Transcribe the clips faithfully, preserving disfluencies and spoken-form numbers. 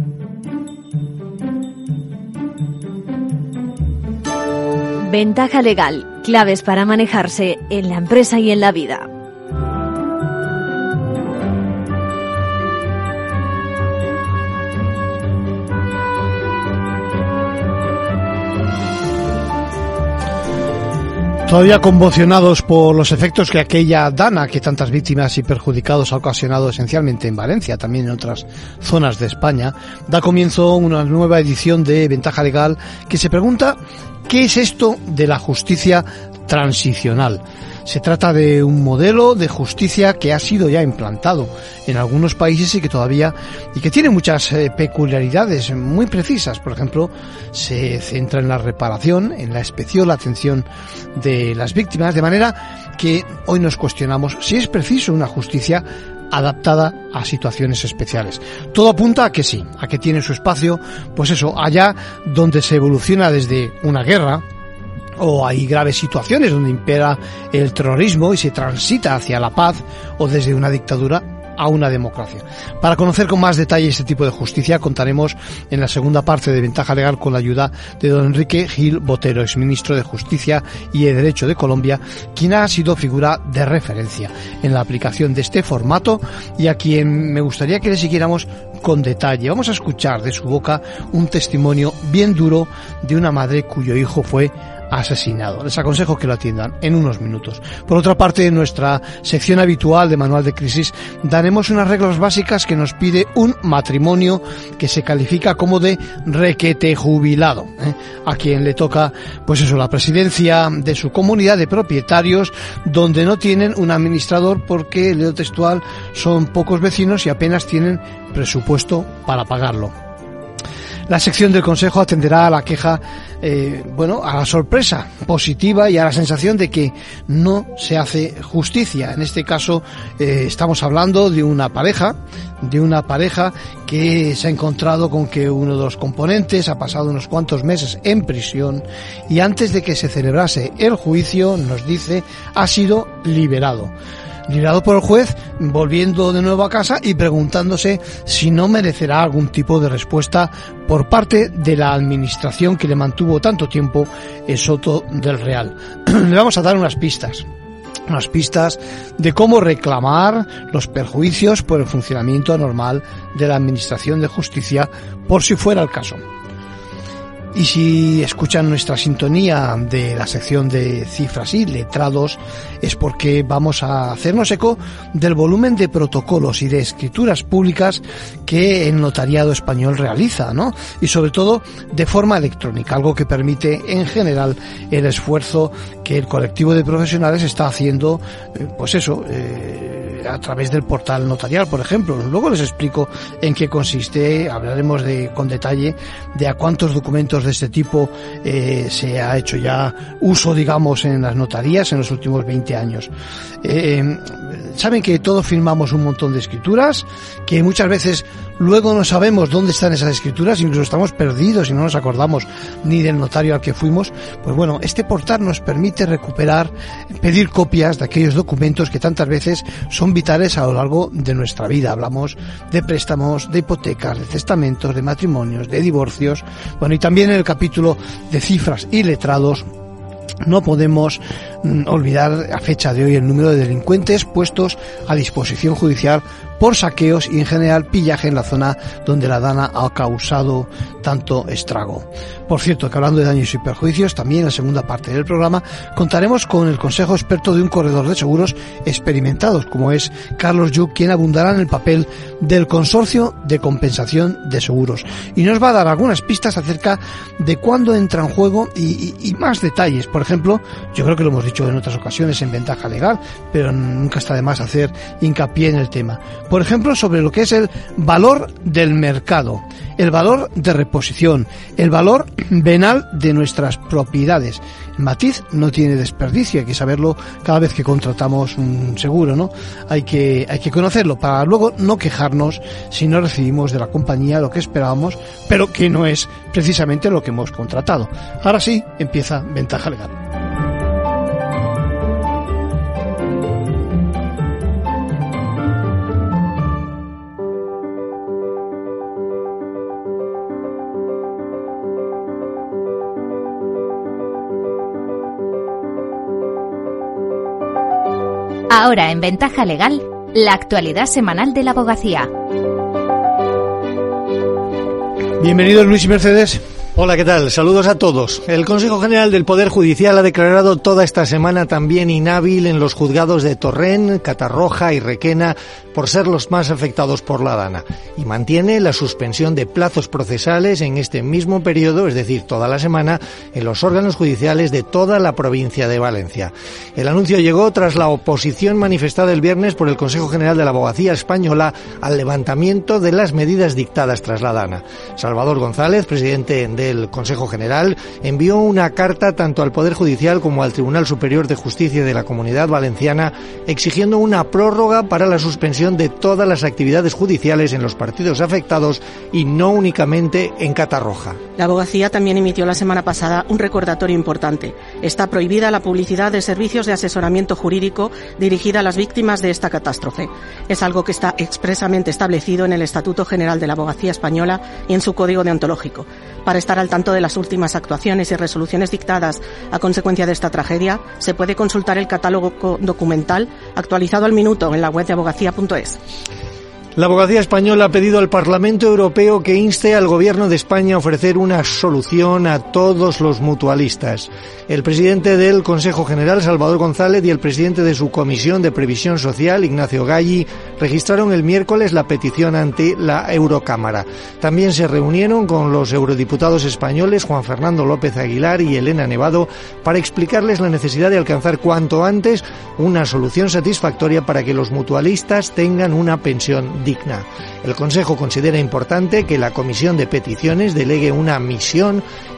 Ventaja legal, claves para manejarse en la empresa y en la vida. Todavía conmocionados por los efectos que aquella dana que tantas víctimas y perjudicados ha ocasionado esencialmente en Valencia, también en otras zonas de España, da comienzo una nueva edición de Ventaja Legal que se pregunta ¿qué es esto de la justicia transicional? Se trata de un modelo de justicia que ha sido ya implantado en algunos países y que todavía y que tiene muchas eh, peculiaridades muy precisas. Por ejemplo, se centra en la reparación, en la especial atención de las víctimas, de manera que hoy nos cuestionamos si es preciso una justicia adaptada a situaciones especiales. Todo apunta a que sí, a que tiene su espacio, pues eso, allá donde se evoluciona desde una guerra, o hay graves situaciones donde impera el terrorismo y se transita hacia la paz, o desde una dictadura a una democracia. Para conocer con más detalle este tipo de justicia contaremos en la segunda parte de Ventaja Legal con la ayuda de don Enrique Gil Botero, exministro de Justicia y de Derecho de Colombia, quien ha sido figura de referencia en la aplicación de este formato y a quien me gustaría que le siguiéramos con detalle. Vamos a escuchar de su boca un testimonio bien duro de una madre cuyo hijo fue asesinado. Les aconsejo que lo atiendan en unos minutos. Por otra parte, en nuestra sección habitual de Manual de Crisis daremos unas reglas básicas que nos pide un matrimonio que se califica como de requete jubilado, ¿eh? a quien le toca, pues eso, la presidencia de su comunidad de propietarios, donde no tienen un administrador porque, leo textual, son pocos vecinos y apenas tienen presupuesto para pagarlo. La sección del Consejo atenderá a la queja, eh, bueno, a la sorpresa positiva y a la sensación de que no se hace justicia. En este caso, eh, estamos hablando de una pareja, de una pareja que se ha encontrado con que uno de los componentes ha pasado unos cuantos meses en prisión y antes de que se celebrase el juicio, nos dice, ha sido liberado. Liberado por el juez, volviendo de nuevo a casa y preguntándose si no merecerá algún tipo de respuesta por parte de la administración que le mantuvo tanto tiempo en Soto del Real. Le vamos a dar unas pistas. unas pistas de cómo reclamar los perjuicios por el funcionamiento anormal de la Administración de Justicia, por si fuera el caso. Y si escuchan nuestra sintonía de la sección de cifras y letrados, es porque vamos a hacernos eco del volumen de protocolos y de escrituras públicas que el notariado español realiza, ¿no? Y sobre todo de forma electrónica, algo que permite en general el esfuerzo que el colectivo de profesionales está haciendo, eh, pues eso, eh, a través del portal notarial, por ejemplo. Luego les explico en qué consiste, hablaremos de con detalle de a cuántos documentos de este tipo eh, se ha hecho ya uso, digamos, en las notarías en los últimos veinte años. Eh, saben que todos firmamos un montón de escrituras, que muchas veces luego no sabemos dónde están esas escrituras, incluso estamos perdidos y no nos acordamos ni del notario al que fuimos. Pues bueno, este portal nos permite recuperar, pedir copias de aquellos documentos que tantas veces son vitales a lo largo de nuestra vida. Hablamos de préstamos, de hipotecas, de testamentos, de matrimonios, de divorcios. Bueno, y también en el capítulo de cifras y letrados no podemos mm, olvidar a fecha de hoy el número de delincuentes puestos a disposición judicial por saqueos y en general pillaje en la zona donde la dana ha causado tanto estrago. Por cierto, que hablando de daños y perjuicios, también en la segunda parte del programa contaremos con el consejo experto de un corredor de seguros experimentados, como es Carlos Yuc, quien abundará en el papel del consorcio de compensación de seguros y nos va a dar algunas pistas acerca de cuándo entra en juego y, y, y más detalles. Por ejemplo, yo creo que lo hemos dicho en otras ocasiones en Ventaja Legal, pero nunca está de más hacer hincapié en el tema. Por ejemplo, sobre lo que es el valor del mercado, el valor de reposición, el valor venal de nuestras propiedades. El matiz no tiene desperdicio, hay que saberlo cada vez que contratamos un seguro, ¿no? Hay que, hay que conocerlo para luego no quejarnos si no recibimos de la compañía lo que esperábamos, pero que no es precisamente lo que hemos contratado. Ahora sí, empieza Ventaja Legal. Ahora en Ventaja Legal, la actualidad semanal de la abogacía. Bienvenidos, Luis y Mercedes. Hola, ¿qué tal? Saludos a todos. El Consejo General del Poder Judicial ha declarado toda esta semana también inhábil en los juzgados de Torrent, Catarroja y Requena por ser los más afectados por la Dana y mantiene la suspensión de plazos procesales en este mismo periodo, es decir, toda la semana, en los órganos judiciales de toda la provincia de Valencia. El anuncio llegó tras la oposición manifestada el viernes por el Consejo General de la Abogacía Española al levantamiento de las medidas dictadas tras la Dana. Salvador González, presidente del Consejo General, envió una carta tanto al Poder Judicial como al Tribunal Superior de Justicia de la Comunidad Valenciana exigiendo una prórroga para la suspensión de todas las actividades judiciales en los partidos afectados y no únicamente en Catarroja. La abogacía también emitió la semana pasada un recordatorio importante. Está prohibida la publicidad de servicios de asesoramiento jurídico dirigida a las víctimas de esta catástrofe. Es algo que está expresamente establecido en el Estatuto General de la Abogacía Española y en su Código Deontológico. Para estar al tanto de las últimas actuaciones y resoluciones dictadas a consecuencia de esta tragedia, se puede consultar el catálogo documental actualizado al minuto en la web de abogacía punto es. La Abogacía Española ha pedido al Parlamento Europeo que inste al Gobierno de España a ofrecer una solución a todos los mutualistas. El presidente del Consejo General, Salvador González, y el presidente de su Comisión de Previsión Social, Ignacio Galli, registraron el miércoles la petición ante la Eurocámara. También se reunieron con los eurodiputados españoles Juan Fernando López Aguilar y Elena Nevado para explicarles la necesidad de alcanzar cuanto antes una solución satisfactoria para que los mutualistas tengan una pensión digna. El Consejo considera importante que la Comisión de Peticiones delegue una misión,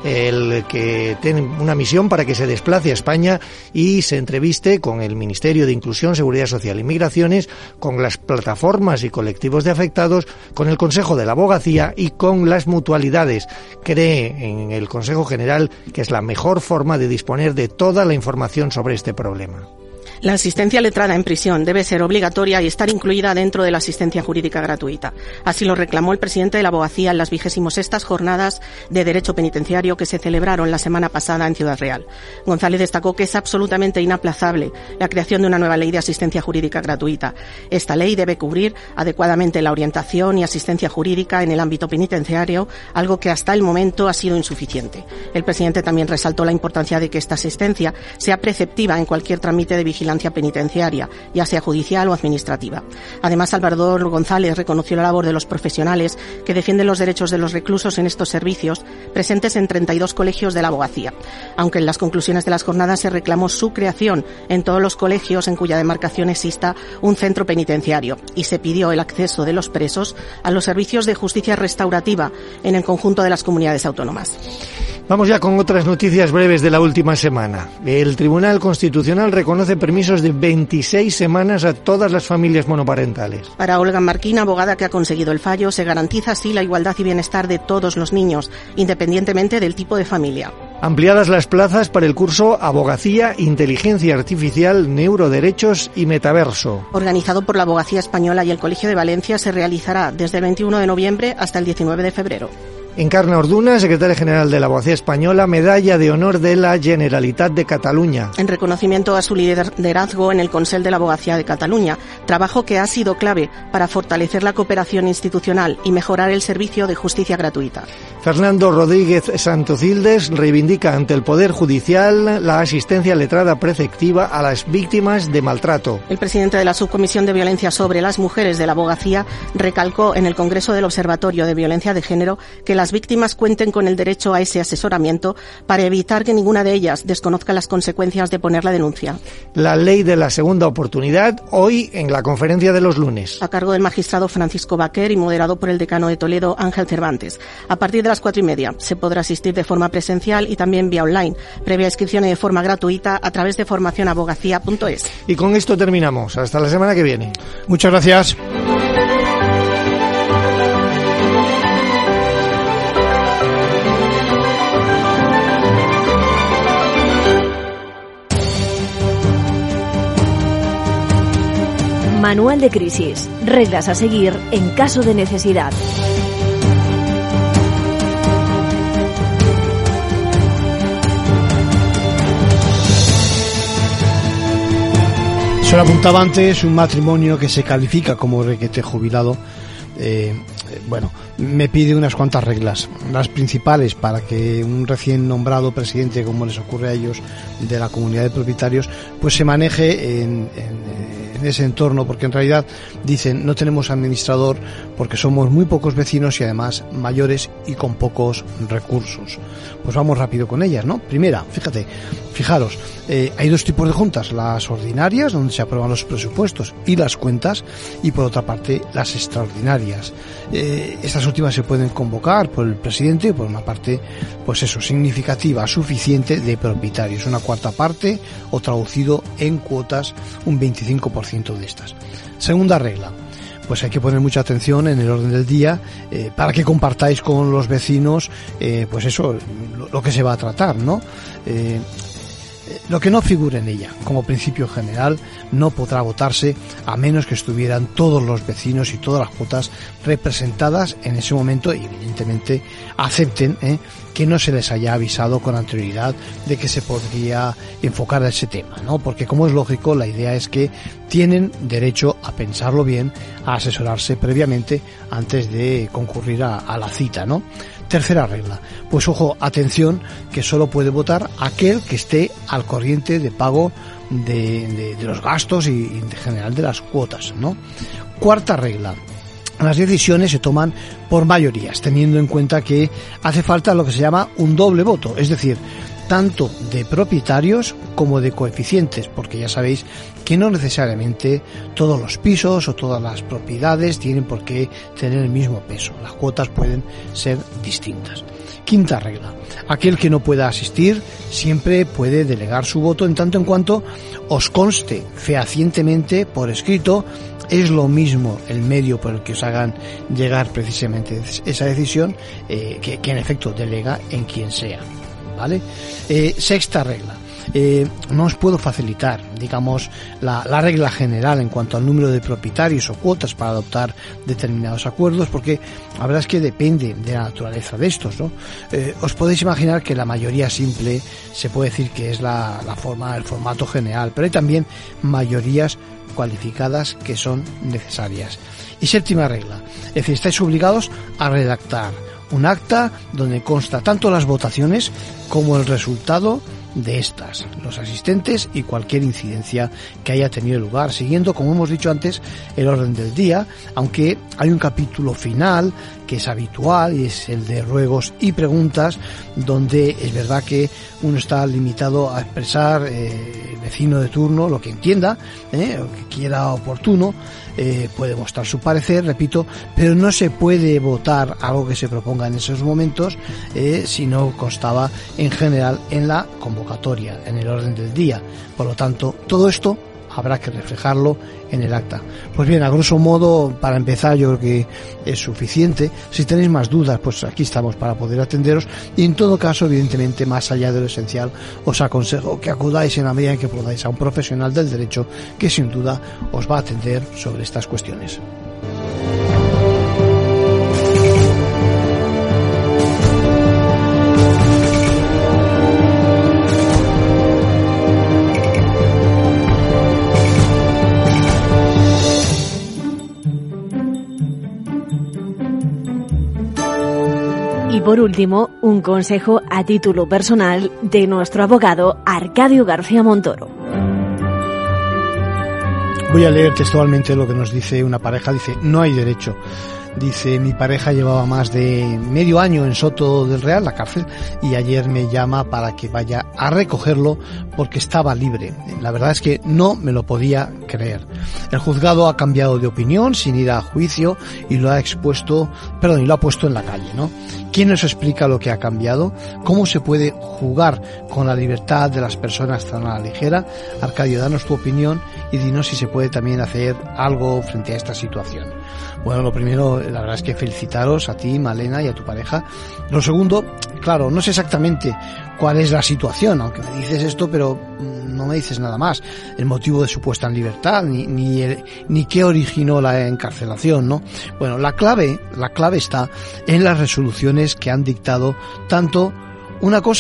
el que tiene una misión para que se desplace a España y se entreviste con el Ministerio de Inclusión, Seguridad Social y Migraciones, con las plataformas y colectivos de afectados, con el Consejo de la Abogacía y con las mutualidades. Cree en el Consejo General que es la mejor forma de disponer de toda la información sobre este problema. La asistencia letrada en prisión debe ser obligatoria y estar incluida dentro de la asistencia jurídica gratuita. Así lo reclamó el presidente de la Abogacía en las vigésimo sextas jornadas de Derecho Penitenciario que se celebraron la semana pasada en Ciudad Real. González destacó que es absolutamente inaplazable la creación de una nueva ley de asistencia jurídica gratuita. Esta ley debe cubrir adecuadamente la orientación y asistencia jurídica en el ámbito penitenciario, algo que hasta el momento ha sido insuficiente. El presidente también resaltó la importancia de que esta asistencia sea preceptiva en cualquier trámite de vigilancia penitenciaria, ya sea judicial o administrativa. Además, Salvador González reconoció la labor de los profesionales que defienden los derechos de los reclusos en estos servicios, presentes en treinta y dos colegios de la abogacía. Aunque en las conclusiones de las jornadas se reclamó su creación en todos los colegios en cuya demarcación exista un centro penitenciario y se pidió el acceso de los presos a los servicios de justicia restaurativa en el conjunto de las comunidades autónomas. Vamos ya con otras noticias breves de la última semana. El Tribunal Constitucional reconoce permisos de veintiséis semanas a todas las familias monoparentales. Para Olga Marquina, abogada que ha conseguido el fallo, se garantiza así la igualdad y bienestar de todos los niños, independientemente del tipo de familia. Ampliadas las plazas para el curso Abogacía, Inteligencia Artificial, Neuroderechos y Metaverso. Organizado por la Abogacía Española y el Colegio de Valencia, se realizará desde el veintiuno de noviembre hasta el diecinueve de febrero. Encarna Orduna, secretaria general de la Abogacía Española, medalla de honor de la Generalitat de Cataluña. En reconocimiento a su liderazgo en el Consell de la Abogacía de Cataluña, trabajo que ha sido clave para fortalecer la cooperación institucional y mejorar el servicio de justicia gratuita. Fernando Rodríguez Santocildes reivindica ante el Poder Judicial la asistencia letrada preceptiva a las víctimas de maltrato. El presidente de la Subcomisión de Violencia sobre las Mujeres de la Abogacía recalcó en el Congreso del Observatorio de Violencia de Género que las víctimas cuenten con el derecho a ese asesoramiento para evitar que ninguna de ellas desconozca las consecuencias de poner la denuncia. La ley de la segunda oportunidad, hoy en la conferencia de los lunes. A cargo del magistrado Francisco Baquer y moderado por el decano de Toledo, Ángel Cervantes. A partir de las cuatro y media se podrá asistir de forma presencial y también vía online, previa inscripción y de forma gratuita a través de formación abogacía punto es. Y con esto terminamos. Hasta la semana que viene. Muchas gracias. Manual de crisis. Reglas a seguir en caso de necesidad. Se lo apuntaba antes, un matrimonio que se califica como requete jubilado, eh, bueno, me pide unas cuantas reglas, las principales para que un recién nombrado presidente, como les ocurre a ellos, de la comunidad de propietarios, pues se maneje en, en, en ese entorno, porque en realidad dicen no tenemos administrador porque somos muy pocos vecinos y además mayores y con pocos recursos. Pues vamos rápido con ellas, ¿no? Primera, fíjate, fijaros, eh, hay dos tipos de juntas, las ordinarias, donde se aprueban los presupuestos y las cuentas, y por otra parte las extraordinarias. Eh, estas últimas se pueden convocar por el presidente, por una parte, pues eso, significativa, suficiente de propietarios, una cuarta parte, o traducido en cuotas, un veinticinco por ciento de estas. Segunda regla, pues hay que poner mucha atención en el orden del día, eh, para que compartáis con los vecinos, eh, pues eso, lo, lo que se va a tratar, ¿no? Eh, Lo que no figure en ella, como principio general, no podrá votarse a menos que estuvieran todos los vecinos y todas las cuotas representadas en ese momento y evidentemente acepten eh, que no se les haya avisado con anterioridad de que se podría enfocar ese tema, ¿no? Porque como es lógico, la idea es que tienen derecho a pensarlo bien, a asesorarse previamente antes de concurrir a, a la cita, ¿no? Tercera regla, pues ojo, atención, que solo puede votar aquel que esté al corriente de pago de, de, de los gastos y, y en general de las cuotas, ¿no? Cuarta regla, las decisiones se toman por mayorías, teniendo en cuenta que hace falta lo que se llama un doble voto, es decir, tanto de propietarios como de coeficientes, porque ya sabéis que no necesariamente todos los pisos o todas las propiedades tienen por qué tener el mismo peso, las cuotas pueden ser distintas. Quinta regla, aquel que no pueda asistir siempre puede delegar su voto en tanto en cuanto os conste fehacientemente por escrito. Es lo mismo el medio por el que os hagan llegar precisamente esa decisión, eh, que, que en efecto delega en quien sea, ¿vale? Eh, sexta regla, eh, no os puedo facilitar, digamos, la, la regla general en cuanto al número de propietarios o cuotas para adoptar determinados acuerdos, porque la verdad es que depende de la naturaleza de estos, ¿no? Eh, os podéis imaginar que la mayoría simple se puede decir que es la, la forma, el formato general, pero hay también mayorías cualificadas que son necesarias. Y séptima regla, es decir, estáis obligados a redactar un acta donde consta tanto las votaciones como el resultado de estas, los asistentes y cualquier incidencia que haya tenido lugar, siguiendo, como hemos dicho antes, el orden del día, aunque hay un capítulo final que es habitual y es el de ruegos y preguntas, donde es verdad que uno está limitado a expresar, eh, el vecino de turno, lo que entienda, eh, lo que quiera oportuno, eh, puede mostrar su parecer, repito, pero no se puede votar algo que se proponga en esos momentos, eh, si no constaba en general en la convocatoria, en el orden del día. Por lo tanto, todo esto habrá que reflejarlo en el acta. Pues bien, a grosso modo, para empezar, yo creo que es suficiente. Si tenéis más dudas, pues aquí estamos para poder atenderos, y en todo caso, evidentemente, más allá de lo esencial, os aconsejo que acudáis en la medida en que podáis a un profesional del derecho que sin duda os va a atender sobre estas cuestiones. Y por último, un consejo a título personal de nuestro abogado Arcadio García Montoro. Voy a leer textualmente lo que nos dice una pareja. Dice, no hay derecho. Dice, mi pareja llevaba más de medio año en Soto del Real, la cárcel, y ayer me llama para que vaya a recogerlo porque estaba libre. La verdad es que no me lo podía creer. El juzgado ha cambiado de opinión sin ir a juicio y lo ha expuesto, perdón, y lo ha puesto en la calle, ¿no? ¿Quién nos explica lo que ha cambiado? ¿Cómo se puede jugar con la libertad de las personas tan a la ligera? Arcadio, danos tu opinión y dinos si se puede también hacer algo frente a esta situación. Bueno, lo primero, la verdad es que felicitaros a ti, Malena, y a tu pareja. Lo segundo, claro, no sé exactamente cuál es la situación, aunque me dices esto, pero no me dices nada más. El motivo de su puesta en libertad, ni, ni, el, ni qué originó la encarcelación, ¿no? Bueno, la clave, la clave está en las resoluciones que han dictado tanto una cosa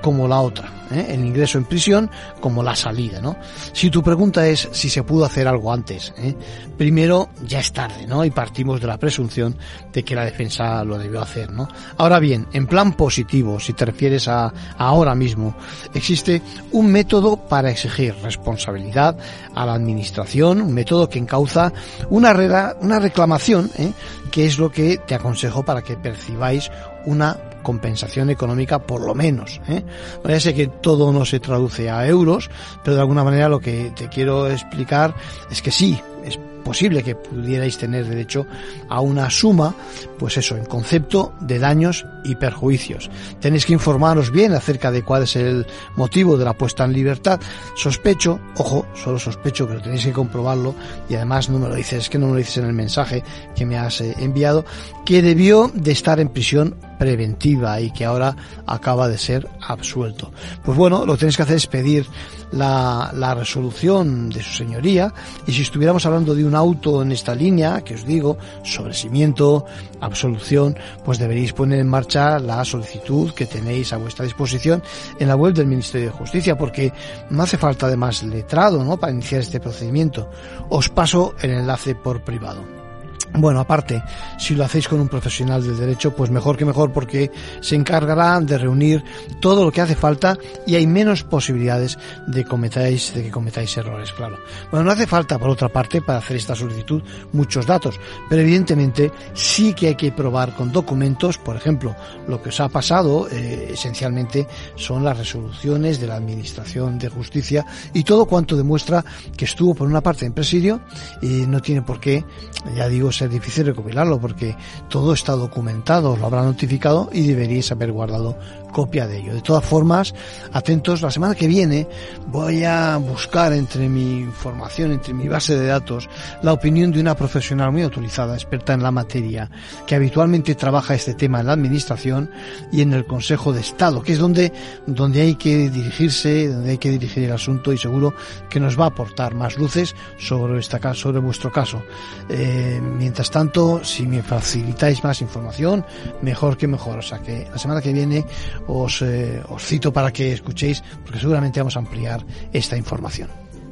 como la otra, ¿eh? El ingreso en prisión como la salida, ¿no? Si tu pregunta es si se pudo hacer algo antes, ¿eh? Primero, ya es tarde, ¿no? Y partimos de la presunción de que la defensa lo debió hacer, ¿no? Ahora bien, en plan positivo, si te refieres a, a ahora mismo, existe un método para exigir responsabilidad a la administración, un método que encauza una, re- una reclamación, ¿eh? Que es lo que te aconsejo para que percibáis una compensación económica por lo menos, ¿eh? Ya sé que todo no se traduce a euros, pero de alguna manera lo que te quiero explicar es que sí, es posible que pudierais tener derecho a una suma, pues eso, en concepto de daños y perjuicios. Tenéis que informaros bien acerca de cuál es el motivo de la puesta en libertad. Sospecho, ojo, solo sospecho, pero tenéis que comprobarlo, y además no me lo dices, es que no me lo dices en el mensaje que me has eh, enviado, que debió de estar en prisión preventiva y que ahora acaba de ser absuelto. Pues bueno, lo que tenéis que hacer es pedir la, la resolución de su señoría, y si estuviéramos hablando de un auto en esta línea, que os digo, sobreseimiento, absolución, pues deberéis poner en marcha la solicitud que tenéis a vuestra disposición en la web del Ministerio de Justicia, porque no hace falta además letrado, ¿no?, para iniciar este procedimiento. Os paso el enlace por privado. Bueno, aparte, si lo hacéis con un profesional del derecho, pues mejor que mejor, porque se encargará de reunir todo lo que hace falta y hay menos posibilidades de cometáis, de que cometáis errores, claro. Bueno, no hace falta, por otra parte, para hacer esta solicitud, muchos datos, pero evidentemente sí que hay que probar con documentos. Por ejemplo, lo que os ha pasado, eh, esencialmente, son las resoluciones de la Administración de Justicia y todo cuanto demuestra que estuvo, por una parte, en presidio, y no tiene por qué, ya digo, ser difícil recopilarlo, porque todo está documentado, os lo habrá notificado y deberíais haber guardado copia de ello. De todas formas, atentos, la semana que viene voy a buscar entre mi información, entre mi base de datos, la opinión de una profesional muy autorizada, experta en la materia, que habitualmente trabaja este tema en la Administración y en el Consejo de Estado, que es donde, donde hay que dirigirse, donde hay que dirigir el asunto, y seguro que nos va a aportar más luces sobre esta, sobre vuestro caso. Eh, mientras tanto, si me facilitáis más información, mejor que mejor. O sea que la semana que viene os, eh, os cito para que escuchéis, porque seguramente vamos a ampliar esta información.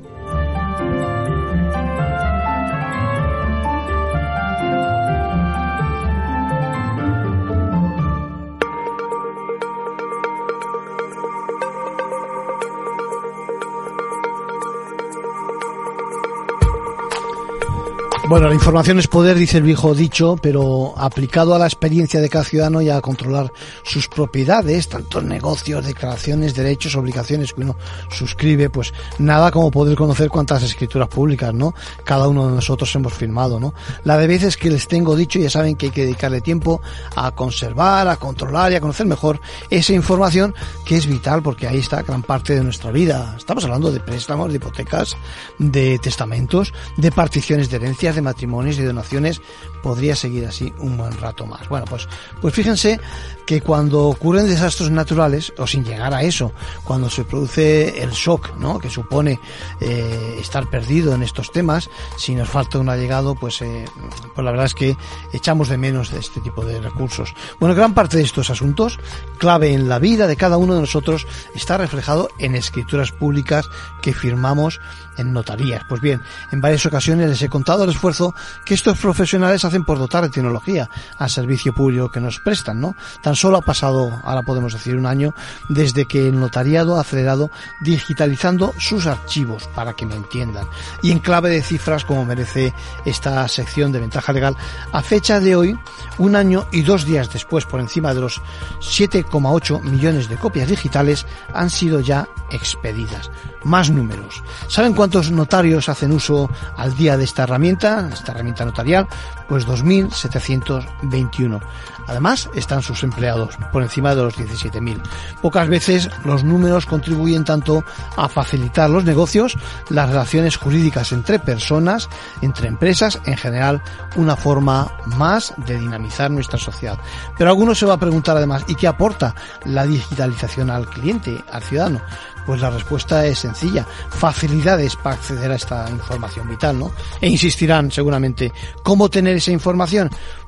Bueno, la información es poder, dice el viejo dicho, pero aplicado a la experiencia de cada ciudadano y a controlar sus propiedades, tanto en negocios, declaraciones, derechos, obligaciones que uno suscribe, pues nada como poder conocer cuántas escrituras públicas, ¿no?, cada uno de nosotros hemos firmado, ¿no? La de veces que les tengo dicho, ya saben que hay que dedicarle tiempo a conservar, a controlar y a conocer mejor esa información, que es vital, porque ahí está gran parte de nuestra vida. Estamos hablando de préstamos, de hipotecas, de testamentos, de particiones de herencias, de matrimonios y donaciones. Podría seguir así un buen rato más. Bueno, pues, pues fíjense que cuando ocurren desastres naturales, o sin llegar a eso, cuando se produce el shock, ¿no?, que supone eh, estar perdido en estos temas, si nos falta un allegado, pues, eh, pues la verdad es que echamos de menos de este tipo de recursos. Bueno, gran parte de estos asuntos, clave en la vida de cada uno de nosotros, está reflejado en escrituras públicas que firmamos en notarías. Pues bien, en varias ocasiones les he contado el esfuerzo que estos profesionales hacen por dotar de tecnología al servicio público que nos prestan, ¿no? Tan solo ha pasado, ahora podemos decir, un año desde que el notariado ha acelerado digitalizando sus archivos, para que me entiendan. Y en clave de cifras, como merece esta sección de Ventaja Legal, a fecha de hoy, un año y dos días después, por encima de los siete coma ocho millones de copias digitales han sido ya expedidas. Más números. ¿Saben cuántos notarios hacen uso al día de esta herramienta, esta herramienta notarial? Pues dos mil setecientos veintiuno. Además, están sus empleados, por encima de los diecisiete mil. Pocas veces los números contribuyen tanto a facilitar los negocios, las relaciones jurídicas entre personas, entre empresas, en general, una forma más de dinamizar nuestra sociedad. Pero alguno se va a preguntar además, ¿y qué aporta la digitalización al cliente, al ciudadano? Pues la respuesta es sencilla: facilidades para acceder a esta información vital, ¿no? E insistirán seguramente, ¿cómo tener esa información?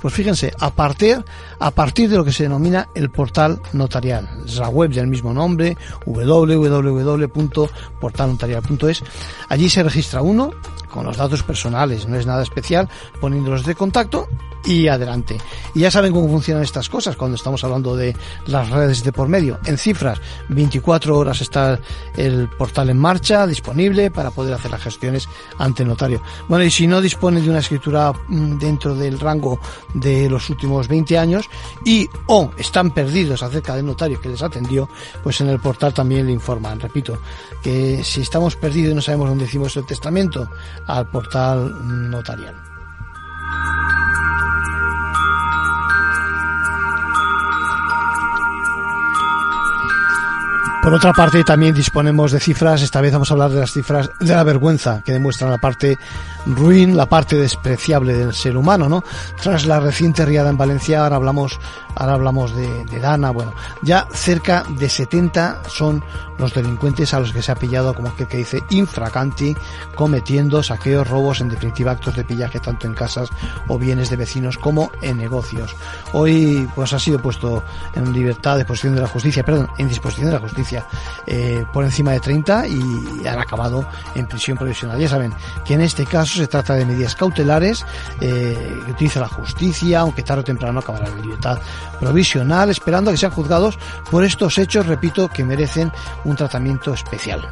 Pues fíjense, a partir, a partir de lo que se denomina el portal notarial. Es la web del mismo nombre, doble u doble u doble u punto portal notarial punto es. Allí se registra uno con los datos personales, no es nada especial, poniéndolos de contacto y adelante. Y ya saben cómo funcionan estas cosas cuando estamos hablando de las redes de por medio. En cifras, veinticuatro horas está el portal en marcha, disponible para poder hacer las gestiones ante el notario. Bueno, y si no dispone de una escritura dentro del rango de los últimos veinte años y o están perdidos acerca del notario que les atendió, pues en el portal también le informan. Repito, que si estamos perdidos y no sabemos dónde hicimos el testamento, al portal notarial. Por otra parte, también disponemos de cifras. Esta vez vamos a hablar de las cifras de la vergüenza, que demuestran la parte ruin, la parte despreciable del ser humano, ¿no? Tras la reciente riada en Valencia, ahora hablamos, ahora hablamos de, de Dana. Bueno, ya cerca de setenta son los delincuentes a los que se ha pillado, como aquel que dice infraganti, cometiendo saqueos, robos, en definitiva actos de pillaje tanto en casas o bienes de vecinos como en negocios. Hoy, pues ha sido puesto en libertad, disposición de la justicia, perdón, en disposición de la justicia. Eh, por encima de treinta y han acabado en prisión provisional. Ya saben que en este caso se trata de medidas cautelares eh, que utiliza la justicia, aunque tarde o temprano acabará en libertad provisional, esperando a que sean juzgados por estos hechos, repito, que merecen un tratamiento especial.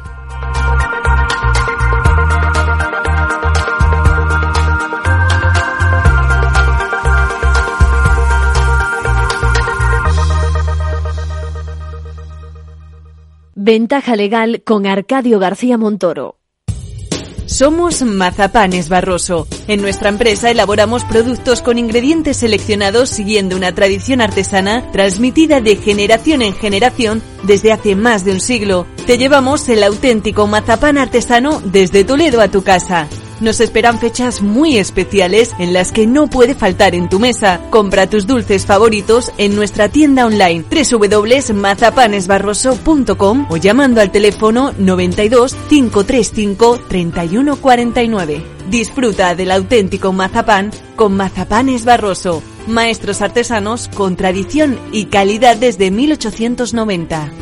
Ventaja legal con Arcadio García Montoro. Somos Mazapanes Barroso. En nuestra empresa elaboramos productos con ingredientes seleccionados siguiendo una tradición artesana transmitida de generación en generación desde hace más de un siglo. Te llevamos el auténtico mazapán artesano desde Toledo a tu casa. Nos esperan fechas muy especiales en las que no puede faltar en tu mesa. Compra tus dulces favoritos en nuestra tienda online doble u doble u doble u punto mazapanes barroso punto com o llamando al teléfono noventa y dos, cinco treinta y cinco, treinta y uno cuarenta y nueve. Disfruta del auténtico mazapán con Mazapanes Barroso. Maestros artesanos con tradición y calidad desde mil ochocientos noventa.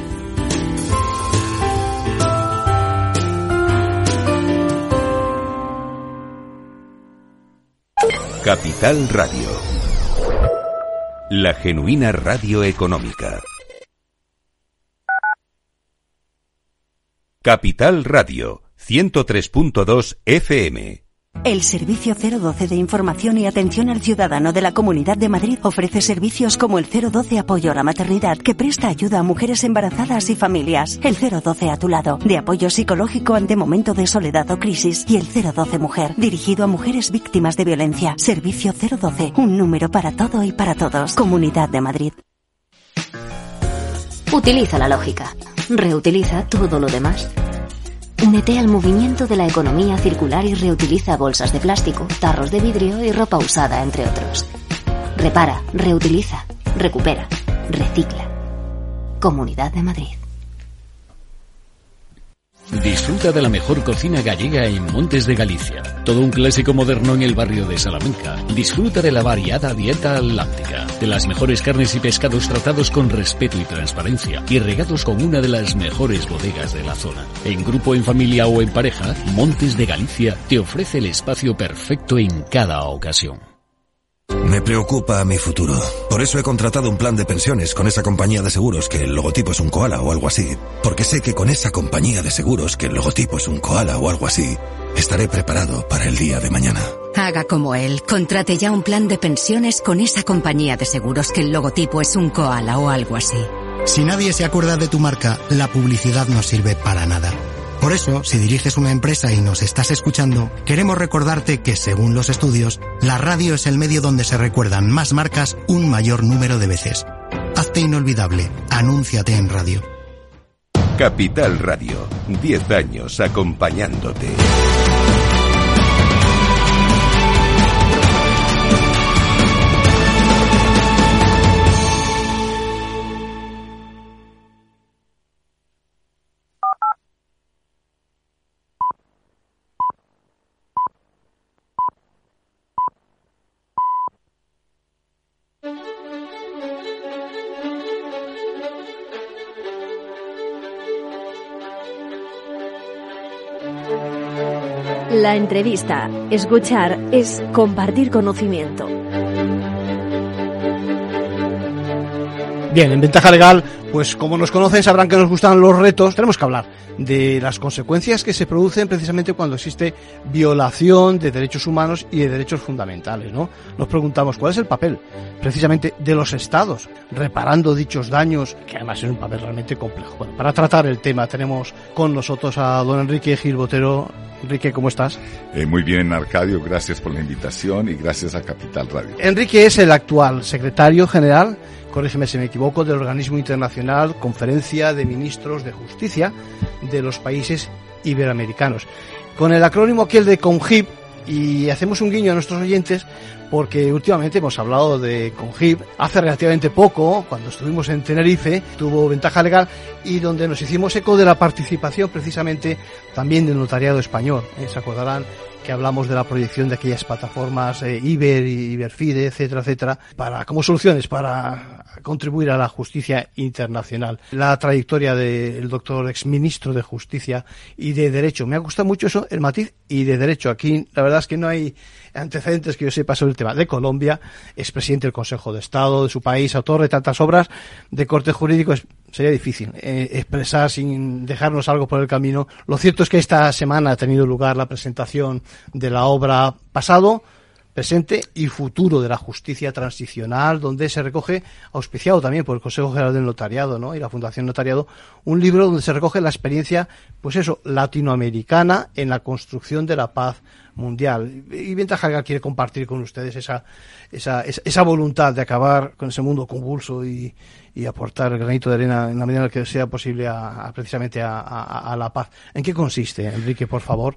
Capital Radio, la genuina radio económica. Capital Radio, ciento tres punto dos F M. El Servicio cero doce de Información y Atención al Ciudadano de la Comunidad de Madrid ofrece servicios como el cero doce Apoyo a la Maternidad, que presta ayuda a mujeres embarazadas y familias, el cero doce A tu lado, de apoyo psicológico ante momento de soledad o crisis, y el cero doce Mujer, dirigido a mujeres víctimas de violencia. Servicio cero doce, un número para todo y para todos. Comunidad de Madrid. Utiliza la lógica. Reutiliza todo lo demás. Únete al movimiento de la economía circular y reutiliza bolsas de plástico, tarros de vidrio y ropa usada, entre otros. Repara, reutiliza, recupera, recicla. Comunidad de Madrid. Disfruta de la mejor cocina gallega en Montes de Galicia. Todo un clásico moderno en el barrio de Salamanca. Disfruta de la variada dieta atlántica, de las mejores carnes y pescados tratados con respeto y transparencia y regados con una de las mejores bodegas de la zona. En grupo, en familia o en pareja, Montes de Galicia te ofrece el espacio perfecto en cada ocasión. Me preocupa mi futuro. Por eso he contratado un plan de pensiones con esa compañía de seguros que el logotipo es un koala o algo así. Porque sé que con esa compañía de seguros que el logotipo es un koala o algo así, estaré preparado para el día de mañana. Haga como él. Contrate ya un plan de pensiones con esa compañía de seguros que el logotipo es un koala o algo así. Si nadie se acuerda de tu marca, la publicidad no sirve para nada. Por eso, si diriges una empresa y nos estás escuchando, queremos recordarte que, según los estudios, la radio es el medio donde se recuerdan más marcas un mayor número de veces. Hazte inolvidable. Anúnciate en radio. Capital Radio, diez años acompañándote. La entrevista, escuchar, es compartir conocimiento. Bien, en Ventaja Legal, pues como nos conocen sabrán que nos gustan los retos. Tenemos que hablar de las consecuencias que se producen precisamente cuando existe violación de derechos humanos y de derechos fundamentales, ¿no? Nos preguntamos cuál es el papel precisamente de los estados reparando dichos daños, que además es un papel realmente complejo. Bueno, para tratar el tema tenemos con nosotros a don Enrique Gil Botero. Enrique, ¿cómo estás? Eh, muy bien, Arcadio, gracias por la invitación y gracias a Capital Radio. Enrique es el actual secretario general, corrígeme si me equivoco, del organismo internacional Conferencia de Ministros de Justicia de los países iberoamericanos. Con el acrónimo aquel de CONJIP, y hacemos un guiño a nuestros oyentes porque últimamente hemos hablado de CONJIP hace relativamente poco, cuando estuvimos en Tenerife, tuvo Ventaja Legal, y donde nos hicimos eco de la participación precisamente también del notariado español. ¿eh? Se acordarán que hablamos de la proyección de aquellas plataformas eh, Iber, Iberfide, etcétera, etcétera, para como soluciones para contribuir a la justicia internacional. La trayectoria del doctor exministro de Justicia y de Derecho, me ha gustado mucho eso, el matiz y de Derecho. Aquí la verdad es que no hay antecedentes que yo sepa sobre el tema. De Colombia, es presidente del Consejo de Estado de su país, autor de tantas obras de corte jurídico. Es, sería difícil eh, expresar sin dejarnos algo por el camino. Lo cierto es que esta semana ha tenido lugar la presentación de la obra Pasado, Presente y Futuro de la Justicia Transicional, donde se recoge, auspiciado también por el Consejo General del Notariado, ¿no? y la Fundación Notariado, un libro donde se recoge la experiencia, pues eso, latinoamericana en la construcción de la paz mundial. Y Ventaja Legal quiere compartir con ustedes esa, esa, esa voluntad de acabar con ese mundo convulso y, y aportar el granito de arena en la medida en la que sea posible a, a precisamente a, a, a la paz. ¿En qué consiste, Enrique, por favor,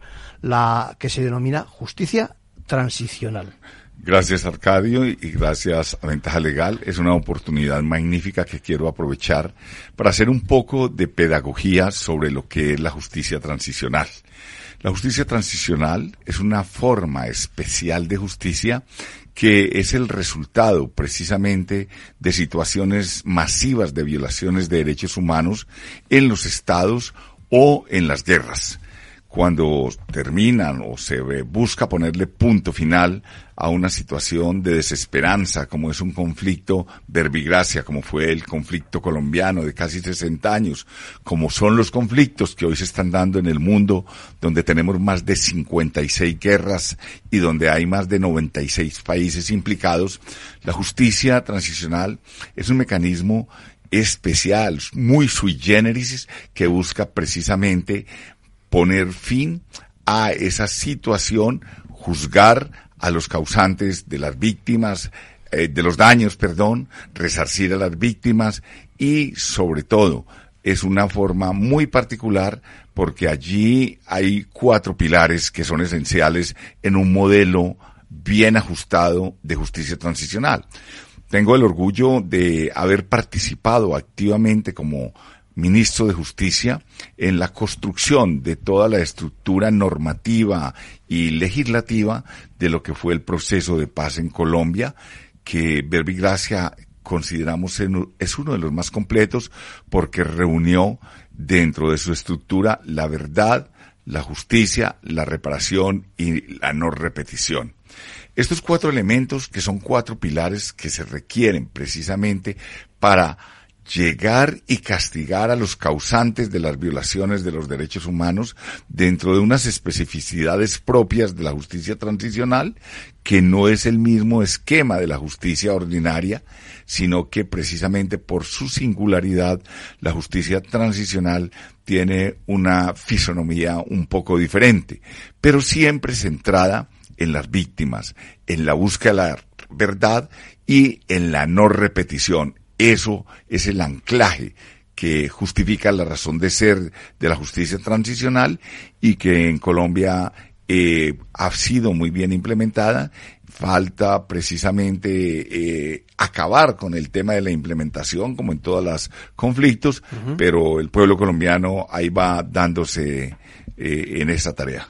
la que se denomina justicia transicional? Gracias, Arcadio, y gracias a Ventaja Legal. Es una oportunidad magnífica que quiero aprovechar para hacer un poco de pedagogía sobre lo que es la justicia transicional. La justicia transicional es una forma especial de justicia que es el resultado precisamente de situaciones masivas de violaciones de derechos humanos en los estados o en las guerras. Cuando terminan o se busca ponerle punto final a una situación de desesperanza, como es un conflicto verbigracia, como fue el conflicto colombiano de casi sesenta años, como son los conflictos que hoy se están dando en el mundo, donde tenemos más de cincuenta y seis guerras y donde hay más de noventa y seis países implicados, la justicia transicional es un mecanismo especial, muy sui generis, que busca precisamente poner fin a esa situación, juzgar a los causantes de las víctimas, eh, de los daños, perdón, resarcir a las víctimas y, sobre todo, es una forma muy particular porque allí hay cuatro pilares que son esenciales en un modelo bien ajustado de justicia transicional. Tengo el orgullo de haber participado activamente como ministro de Justicia en la construcción de toda la estructura normativa y legislativa de lo que fue el proceso de paz en Colombia, que verbigracia consideramos es uno de los más completos porque reunió dentro de su estructura la verdad, la justicia, la reparación y la no repetición. Estos cuatro elementos, que son cuatro pilares que se requieren precisamente para llegar y castigar a los causantes de las violaciones de los derechos humanos dentro de unas especificidades propias de la justicia transicional, que no es el mismo esquema de la justicia ordinaria, sino que precisamente por su singularidad la justicia transicional tiene una fisonomía un poco diferente, pero siempre centrada en las víctimas, en la búsqueda de la verdad y en la no repetición. Eso es el anclaje que justifica la razón de ser de la justicia transicional y que en Colombia eh, ha sido muy bien implementada. Falta precisamente eh, acabar con el tema de la implementación, como en todos los conflictos, uh-huh. pero el pueblo colombiano ahí va dándose eh, en esa tarea.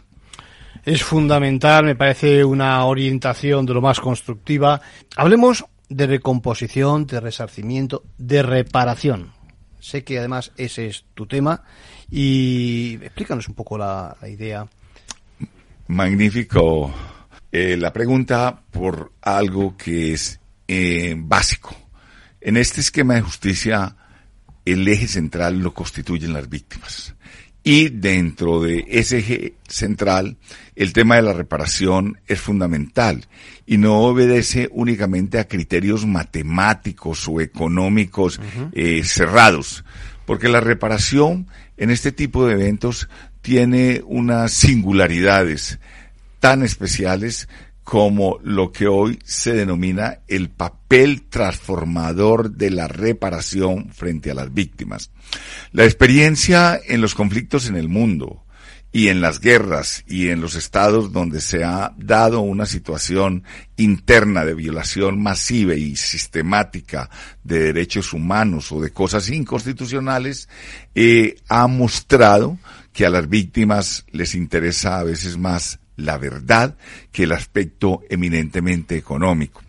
Es fundamental, me parece una orientación de lo más constructiva. Hablemos de recomposición, de resarcimiento, de reparación. Sé que además ese es tu tema y explícanos un poco la, la idea. Magnífico. Eh, la pregunta por algo que es eh, básico. En este esquema de justicia, el eje central lo constituyen las víctimas. Y dentro de ese eje central, el tema de la reparación es fundamental y no obedece únicamente a criterios matemáticos o económicos uh-huh. eh, cerrados, porque la reparación en este tipo de eventos tiene unas singularidades tan especiales como lo que hoy se denomina el papel transformador de la reparación frente a las víctimas. La experiencia en los conflictos en el mundo y en las guerras y en los estados donde se ha dado una situación interna de violación masiva y sistemática de derechos humanos o de cosas inconstitucionales, eh, ha mostrado que a las víctimas les interesa a veces más la verdad que el aspecto eminentemente económico.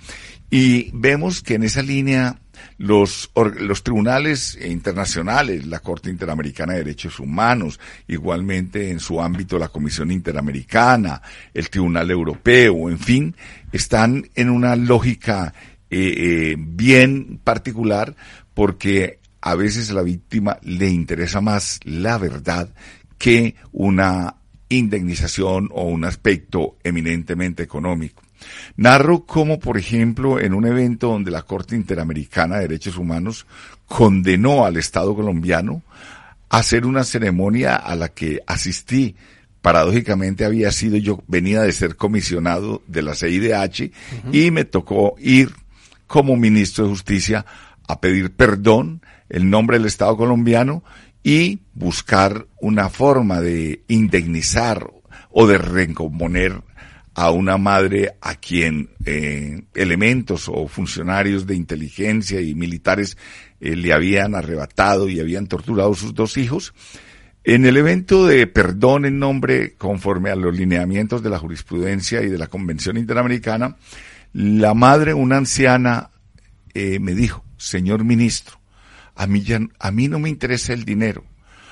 Y vemos que en esa línea los, los tribunales internacionales, la Corte Interamericana de Derechos Humanos, igualmente en su ámbito la Comisión Interamericana, el Tribunal Europeo, en fin, están en una lógica eh, eh, bien particular porque a veces a la víctima le interesa más la verdad que una indemnización o un aspecto eminentemente económico. Narro cómo, por ejemplo, en un evento donde la Corte Interamericana de Derechos Humanos condenó al Estado colombiano a hacer una ceremonia a la que asistí. Paradójicamente había sido yo, venía de ser comisionado de la C I D H uh-huh. y me tocó ir como ministro de Justicia a pedir perdón en nombre del Estado colombiano y buscar una forma de indemnizar o de recomponer a una madre a quien eh, elementos o funcionarios de inteligencia y militares eh, le habían arrebatado y habían torturado a sus dos hijos. En el evento de perdón en nombre, conforme a los lineamientos de la jurisprudencia y de la Convención Interamericana, la madre, una anciana, eh, me dijo: señor ministro, a mí ya, a mí no me interesa el dinero,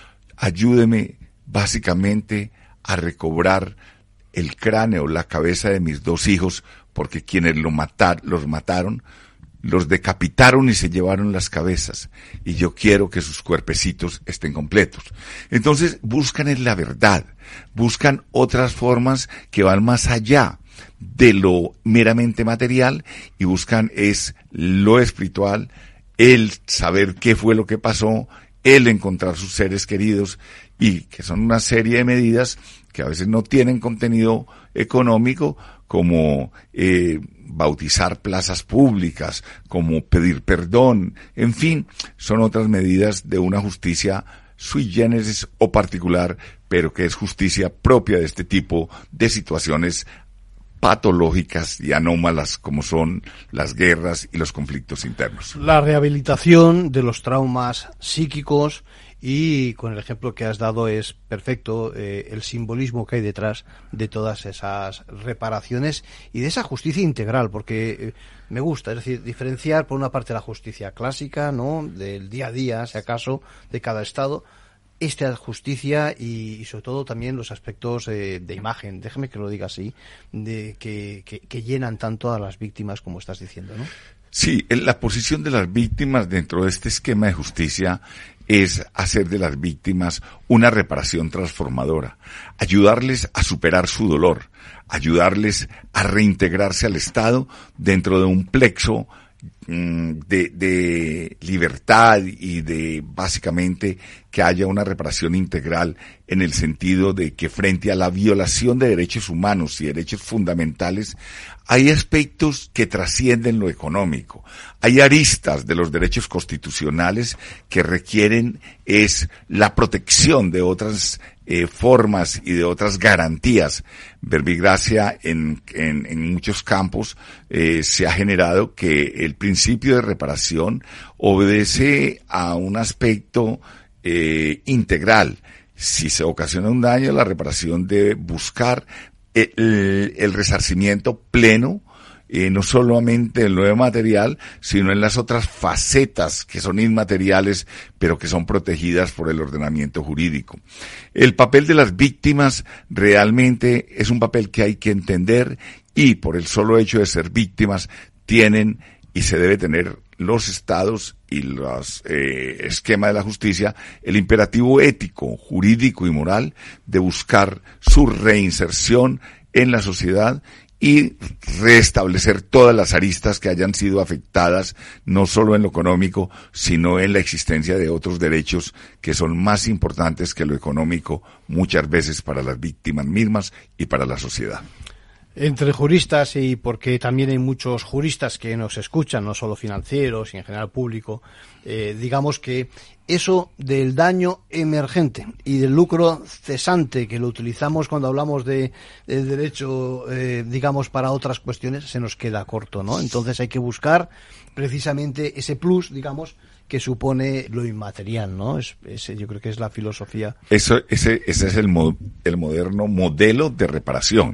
ayúdeme básicamente a recobrar el cráneo, la cabeza de mis dos hijos, porque quienes lo matar, los mataron, los decapitaron y se llevaron las cabezas, y yo quiero que sus cuerpecitos estén completos. Entonces buscan en la verdad, buscan otras formas que van más allá de lo meramente material y buscan es lo espiritual, el saber qué fue lo que pasó, el encontrar sus seres queridos, y que son una serie de medidas que a veces no tienen contenido económico, como eh, bautizar plazas públicas, como pedir perdón, en fin, son otras medidas de una justicia sui generis o particular, pero que es justicia propia de este tipo de situaciones patológicas y anómalas como son las guerras y los conflictos internos. La rehabilitación de los traumas psíquicos, y con el ejemplo que has dado es perfecto, eh, el simbolismo que hay detrás de todas esas reparaciones y de esa justicia integral, porque eh, me gusta, es decir, diferenciar por una parte la justicia clásica, ¿no?, del día a día, si acaso, de cada estado, esta justicia y, y sobre todo también los aspectos eh, de imagen, déjame que lo diga así, de que, que, que llenan tanto a las víctimas como estás diciendo, ¿no? Sí, la posición de las víctimas dentro de este esquema de justicia es hacer de las víctimas una reparación transformadora, ayudarles a superar su dolor, ayudarles a reintegrarse al Estado dentro de un plexo De, de libertad y de básicamente que haya una reparación integral en el sentido de que frente a la violación de derechos humanos y derechos fundamentales hay aspectos que trascienden lo económico, hay aristas de los derechos constitucionales que requieren es la protección de otras eh, formas y de otras garantías. Verbigracia en, en, en muchos campos eh, se ha generado que el principio de reparación obedece a un aspecto eh, integral. Si se ocasiona un daño, la reparación debe buscar el, el resarcimiento pleno eh, no solamente en lo material, sino en las otras facetas que son inmateriales, pero que son protegidas por el ordenamiento jurídico. El papel de las víctimas realmente es un papel que hay que entender, y por el solo hecho de ser víctimas tienen y se debe tener los estados y los eh, esquemas de la justicia el imperativo ético, jurídico y moral de buscar su reinserción en la sociedad y restablecer todas las aristas que hayan sido afectadas, no solo en lo económico, sino en la existencia de otros derechos que son más importantes que lo económico muchas veces para las víctimas mismas y para la sociedad. Entre juristas, y porque también hay muchos juristas que nos escuchan, no solo financieros y en general público, eh, digamos que eso del daño emergente y del lucro cesante, que lo utilizamos cuando hablamos de, de derecho, eh, digamos, para otras cuestiones, se nos queda corto, ¿no? Entonces hay que buscar precisamente ese plus, digamos, que supone lo inmaterial, ¿no? Es, ese, yo creo que es la filosofía. Eso, ese, ese es el, mo, el moderno modelo de reparación.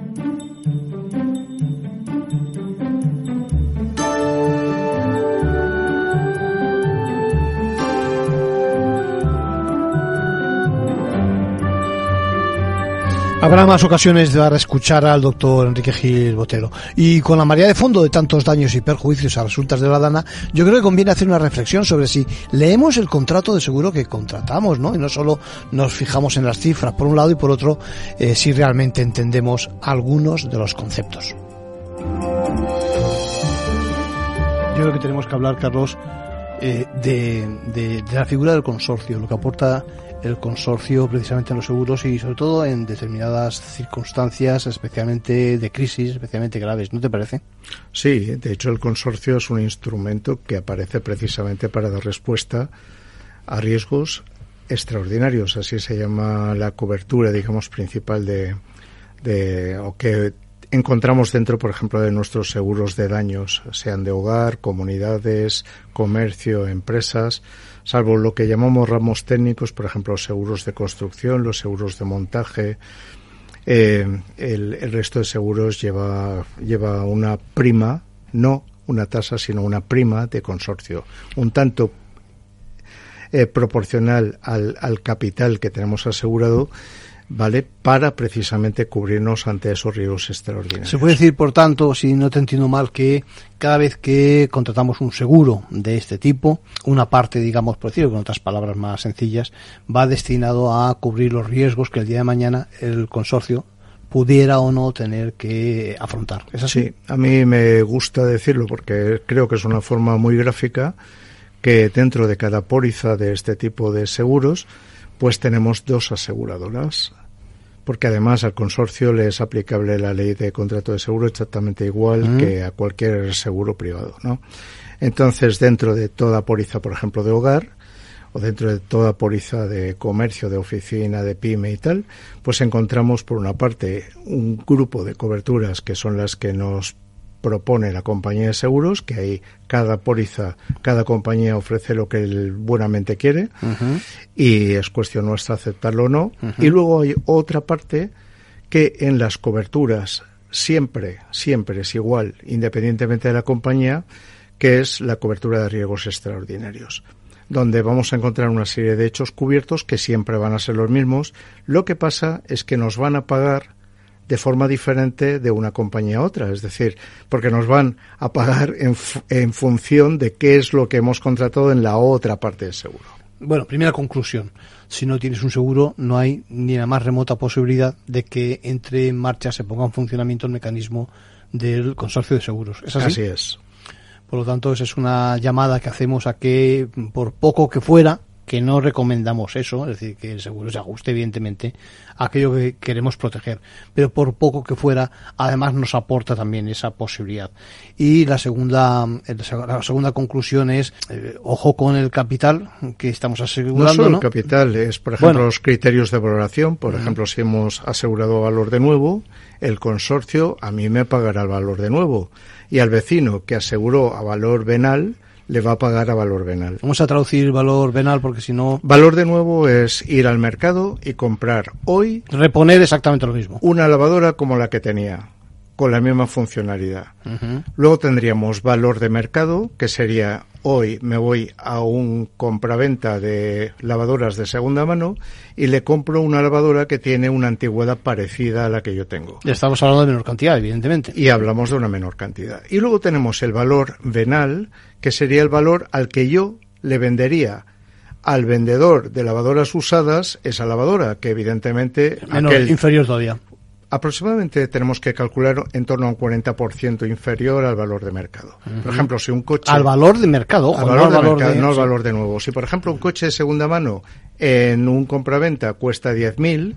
Habrá más ocasiones para escuchar al doctor Enrique Gil Botero. Y con la marea de fondo de tantos daños y perjuicios a resultas de la dana, yo creo que conviene hacer una reflexión sobre si leemos el contrato de seguro que contratamos, ¿no? Y no solo nos fijamos en las cifras, por un lado, y por otro, eh, si realmente entendemos algunos de los conceptos. Yo creo que tenemos que hablar, Carlos, eh, de, de, de la figura del consorcio, lo que aporta el consorcio precisamente en los seguros y sobre todo en determinadas circunstancias, especialmente de crisis, especialmente graves, ¿no te parece? Sí, de hecho el consorcio es un instrumento que aparece precisamente para dar respuesta a riesgos extraordinarios, así se llama la cobertura, digamos, principal de, de o que encontramos dentro, por ejemplo, de nuestros seguros de daños, sean de hogar, comunidades, comercio, empresas, salvo lo que llamamos ramos técnicos, por ejemplo, los seguros de construcción, los seguros de montaje. Eh, el, el resto de seguros lleva, lleva una prima, no una tasa, sino una prima de consorcio, un tanto eh, proporcional al, al capital que tenemos asegurado, ¿vale? Para precisamente cubrirnos ante esos riesgos extraordinarios. Se puede decir, por tanto, si no te entiendo mal, que cada vez que contratamos un seguro de este tipo, una parte, digamos, por decirlo con otras palabras más sencillas, va destinado a cubrir los riesgos que el día de mañana el consorcio pudiera o no tener que afrontar. ¿Es así? Sí, a mí me gusta decirlo porque creo que es una forma muy gráfica que dentro de cada póliza de este tipo de seguros pues tenemos dos aseguradoras, porque además al consorcio le es aplicable la ley de contrato de seguro exactamente igual mm. que a cualquier seguro privado, ¿no? Entonces, dentro de toda póliza, por ejemplo, de hogar, o dentro de toda póliza de comercio, de oficina, de pyme y tal, pues encontramos por una parte un grupo de coberturas que son las que nos propone la compañía de seguros, que ahí cada póliza, cada compañía ofrece lo que él buenamente quiere, uh-huh. y es cuestión nuestra aceptarlo o no. Uh-huh. Y luego hay otra parte que en las coberturas siempre, siempre es igual, independientemente de la compañía, que es la cobertura de riesgos extraordinarios, donde vamos a encontrar una serie de hechos cubiertos que siempre van a ser los mismos. Lo que pasa es que nos van a pagar de forma diferente de una compañía a otra, es decir, porque nos van a pagar en, en función de qué es lo que hemos contratado en la otra parte del seguro. Bueno, primera conclusión, si no tienes un seguro no hay ni la más remota posibilidad de que entre en marcha, se ponga en funcionamiento el mecanismo del consorcio de seguros. ¿Es así? Así es. Por lo tanto, esa es una llamada que hacemos a que, por poco que fuera, que no recomendamos eso, es decir, que el seguro se ajuste evidentemente a aquello que queremos proteger, pero por poco que fuera, además nos aporta también esa posibilidad. Y la segunda, la segunda conclusión es, eh, ojo con el capital que estamos asegurando. No solo ¿no? el capital, es por ejemplo bueno. los criterios de valoración, por uh-huh. ejemplo, si hemos asegurado valor de nuevo, el consorcio a mí me pagará el valor de nuevo, y al vecino que aseguró a valor venal le va a pagar a valor venal. Vamos a traducir valor venal porque si no... Valor de nuevo es ir al mercado y comprar hoy... Reponer exactamente lo mismo. Una lavadora como la que tenía. con la misma funcionalidad. Uh-huh. Luego tendríamos valor de mercado, que sería, hoy me voy a un compraventa de lavadoras de segunda mano y le compro una lavadora que tiene una antigüedad parecida a la que yo tengo. Estamos hablando de menor cantidad, evidentemente. Y hablamos de una menor cantidad. Y luego tenemos el valor venal, que sería el valor al que yo le vendería al vendedor de lavadoras usadas esa lavadora, que evidentemente... Menor, aquel, inferior todavía. Aproximadamente tenemos que calcular en torno a un cuarenta por ciento inferior al valor de mercado. Uh-huh. Por ejemplo, si un coche... Al valor de mercado, ojo, al valor no de al valor mercado, de... no al valor de nuevo. Si, por ejemplo, un coche de segunda mano en un compraventa cuesta diez mil,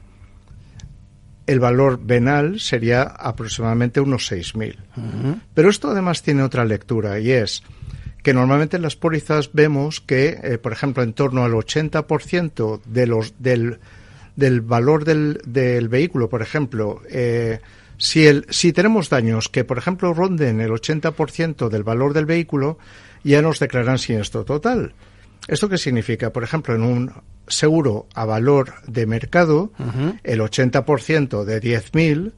el valor venal sería aproximadamente unos seis mil. Uh-huh. Pero esto además tiene otra lectura, y es que normalmente en las pólizas vemos que, eh, por ejemplo, en torno al ochenta por ciento de los del del valor del, del vehículo, por ejemplo, eh, si el si tenemos daños que, por ejemplo, ronden el ochenta por ciento del valor del vehículo, ya nos declaran siniestro total. ¿Esto qué significa? Por ejemplo, en un seguro a valor de mercado, uh-huh. el ochenta por ciento de diez mil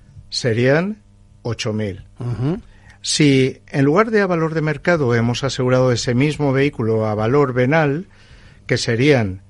serían ocho mil. Uh-huh. Si en lugar de a valor de mercado hemos asegurado ese mismo vehículo a valor venal, que serían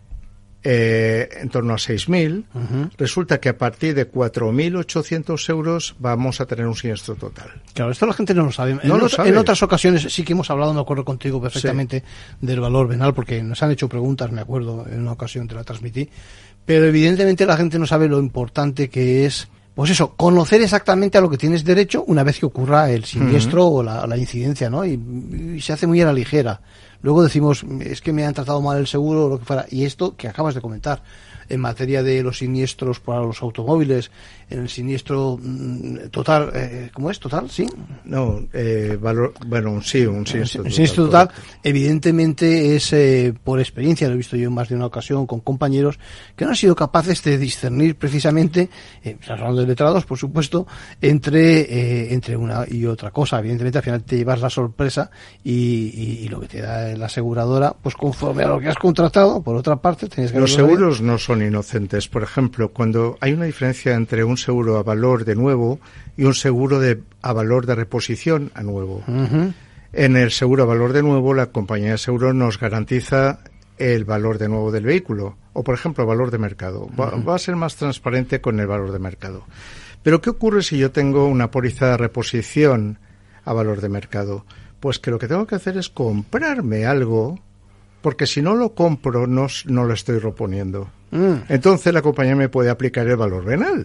eh, en torno a seis mil, uh-huh. resulta que a partir de cuatro mil ochocientos euros vamos a tener un siniestro total. Claro, esto la gente no lo sabe. No en, lo otra, sabe. En otras ocasiones sí que hemos hablado, me acuerdo contigo perfectamente, sí. del valor venal, porque nos han hecho preguntas, me acuerdo, en una ocasión te la transmití, pero evidentemente la gente no sabe lo importante que es, pues eso, conocer exactamente a lo que tienes derecho una vez que ocurra el siniestro uh-huh. o la, la incidencia, ¿no? Y, y se hace muy a la ligera. Luego decimos, es que me han tratado mal el seguro o lo que fuera. Y esto que acabas de comentar, en materia de los siniestros para los automóviles, en el siniestro mmm, total, eh, ¿cómo es? ¿Total? ¿Sí? No, eh, valor, bueno, sí, un siniestro el total. siniestro total, correcto. Evidentemente es eh, por experiencia, lo he visto yo en más de una ocasión con compañeros, que no han sido capaces de discernir precisamente, eh, hablando de letrados, por supuesto, entre eh, entre una y otra cosa. Evidentemente al final te llevas la sorpresa y, y, y lo que te da la aseguradora, pues conforme a lo que has contratado, por otra parte, tienes que... Los seguros no son inocentes. Por ejemplo, cuando hay una diferencia entre un seguro a valor de nuevo y un seguro de a valor de reposición a nuevo. Uh-huh. En el seguro a valor de nuevo, la compañía de seguro nos garantiza el valor de nuevo del vehículo, o por ejemplo, valor de mercado. Uh-huh. Va, va a ser más transparente con el valor de mercado. Pero ¿qué ocurre si yo tengo una póliza de reposición a valor de mercado? Pues que lo que tengo que hacer es comprarme algo, porque si no lo compro, no, no lo estoy reponiendo. Mm. Entonces la compañía me puede aplicar el valor venal.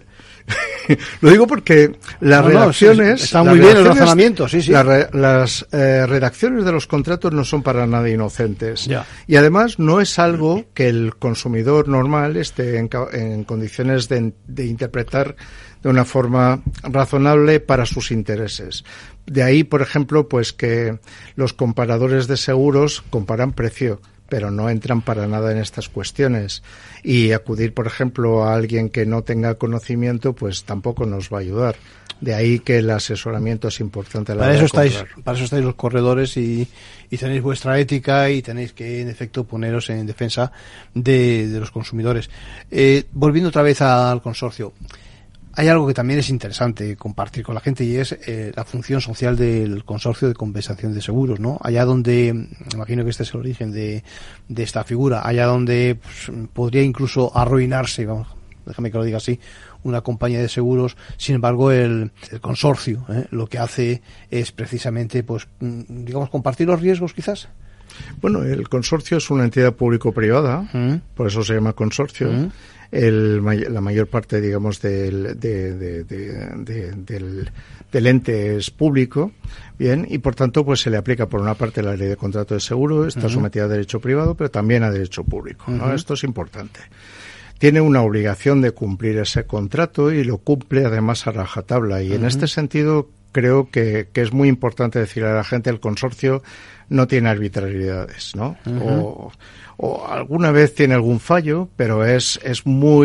Lo digo porque las no, redacciones... No, sí, está muy bien el razonamiento, sí, sí. La, las eh, redacciones de los contratos no son para nada inocentes. Ya. Y además no es algo que el consumidor normal esté en, en condiciones de, de interpretar de una forma razonable para sus intereses. De ahí, por ejemplo, pues que los comparadores de seguros comparan precio, pero no entran para nada en estas cuestiones. Y acudir, por ejemplo, a alguien que no tenga conocimiento, pues tampoco nos va a ayudar. De ahí que el asesoramiento es importante a la para hora eso de estáis, comprar. Para eso estáis los corredores y, y tenéis vuestra ética y tenéis que, en efecto, poneros en defensa de, de los consumidores. Eh, volviendo otra vez al consorcio. Hay algo que también es interesante compartir con la gente y es eh, la función social del consorcio de compensación de seguros, ¿no? Allá donde, me imagino que este es el origen de, de esta figura, allá donde pues, podría incluso arruinarse, vamos, déjame que lo diga así, una compañía de seguros, sin embargo el, el consorcio ¿eh? lo que hace es precisamente, pues, digamos, compartir los riesgos quizás. Bueno, el consorcio es una entidad público-privada, ¿Mm? por eso se llama consorcio. ¿Mm? El, la mayor parte, digamos, del, de, de, de, de, del, del ente es público, bien, y por tanto, pues se le aplica por una parte la ley de contrato de seguro, está uh-huh. sometida a derecho privado, pero también a derecho público, ¿no? Uh-huh. Esto es importante. Tiene una obligación de cumplir ese contrato y lo cumple además a rajatabla, y uh-huh. en este sentido creo que, que es muy importante decirle a la gente, el consorcio no tiene arbitrariedades, ¿no? Uh-huh. O, o alguna vez tiene algún fallo, pero es, es muy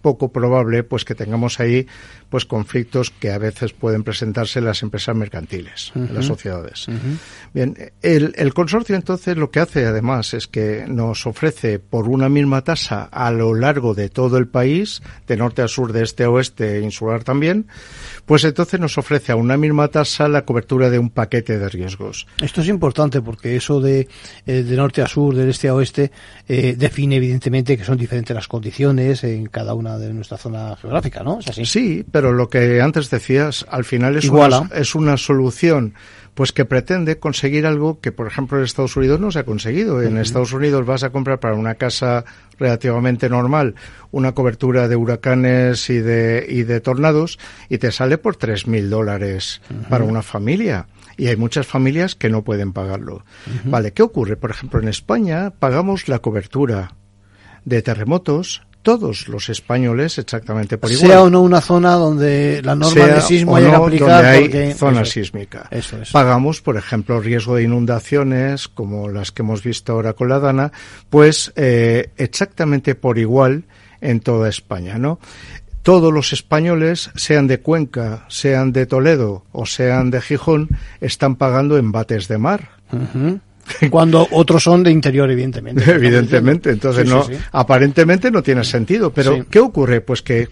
poco probable pues que tengamos ahí pues conflictos que a veces pueden presentarse en las empresas mercantiles, uh-huh. en las sociedades. Uh-huh. Bien, el, el consorcio entonces lo que hace además es que nos ofrece por una misma tasa a lo largo de todo el país, de norte a sur, de este a oeste, insular también, pues entonces nos ofrece a una misma tasa la cobertura de un paquete de riesgos. Esto es importante porque eso de, eh, de norte a sur, del este a oeste, eh, define evidentemente que son diferentes las condiciones en cada una de nuestra zona geográfica, ¿no? ¿Es así? Sí, pero lo que antes decías, al final es, una, es una solución pues que pretende conseguir algo que, por ejemplo, en Estados Unidos no se ha conseguido. En uh-huh. Estados Unidos vas a comprar para una casa relativamente normal una cobertura de huracanes y de, y de tornados y te sale por tres mil dólares uh-huh. para una familia. Y hay muchas familias que no pueden pagarlo. Uh-huh. Vale, ¿qué ocurre? Por ejemplo, en España pagamos la cobertura de terremotos, todos los españoles exactamente por igual. Sea o no una zona donde la norma sea de sismo o haya no, que aplicar. Donde hay porque zona eso, sísmica. Eso es. Pagamos, por ejemplo, riesgo de inundaciones, como las que hemos visto ahora con la Dana, pues eh, exactamente por igual en toda España, ¿no? Todos los españoles, sean de Cuenca, sean de Toledo o sean de Gijón, están pagando embates de mar. Uh-huh. Cuando otros son de interior, evidentemente. Evidentemente, entonces sí, no, sí, sí. aparentemente no tiene sentido, pero sí. ¿qué ocurre? Pues que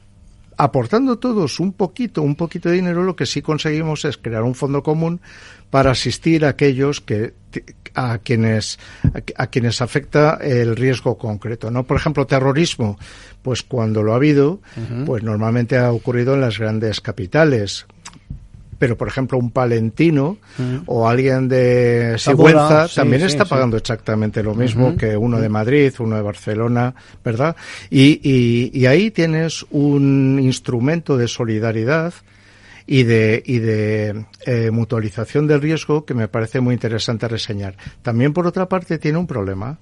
aportando todos un poquito, un poquito de dinero, lo que sí conseguimos es crear un fondo común para asistir a aquellos que a quienes a quienes afecta el riesgo concreto, ¿no? Por ejemplo, terrorismo, pues cuando lo ha habido, uh-huh. pues normalmente ha ocurrido en las grandes capitales. Pero, por ejemplo, un palentino uh-huh. o alguien de Sigüenza sí, también sí, está pagando sí. exactamente lo mismo uh-huh. que uno de Madrid, uno de Barcelona, ¿verdad? Y, y, y ahí tienes un instrumento de solidaridad y de, y de eh, mutualización del riesgo que me parece muy interesante reseñar. También, por otra parte, tiene un problema.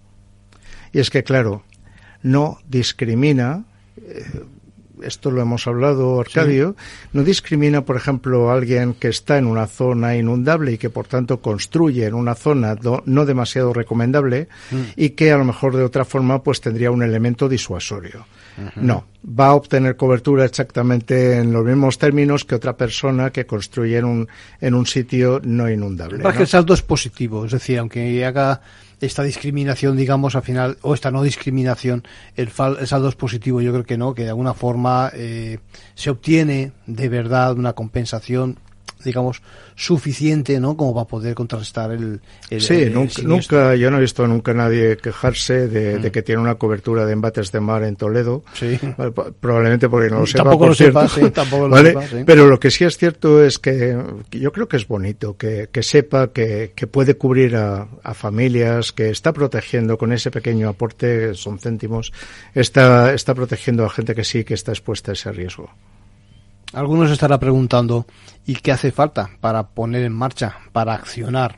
Y es que, claro, no discrimina... Eh, esto lo hemos hablado, Arcadio, sí. no discrimina, por ejemplo, a alguien que está en una zona inundable y que, por tanto, construye en una zona do, no demasiado recomendable mm. y que, a lo mejor, de otra forma, pues tendría un elemento disuasorio. Uh-huh. No, va a obtener cobertura exactamente en los mismos términos que otra persona que construye en un, en un sitio no inundable. Para ¿no? que el saldo es positivo, es decir, aunque haga esta discriminación, digamos, al final, o esta no discriminación, el, fal, el saldo es positivo. Yo creo que no, que de alguna forma eh, se obtiene de verdad una compensación, digamos, suficiente, ¿no? Como para poder contrarrestar el, el sí, el, nunca, el nunca, yo no he visto nunca a nadie quejarse de, mm. de que tiene una cobertura de embates de mar en Toledo. Sí. Vale, probablemente porque no lo sepa, tampoco por lo cierto. sepa, sí, tampoco lo ¿vale? sepa, sí. Pero lo que sí es cierto es que yo creo que es bonito que, que sepa que, que puede cubrir a, a familias, que está protegiendo con ese pequeño aporte, son céntimos, está, está protegiendo a gente que sí que está expuesta a ese riesgo. Algunos estará preguntando, ¿y qué hace falta para poner en marcha, para accionar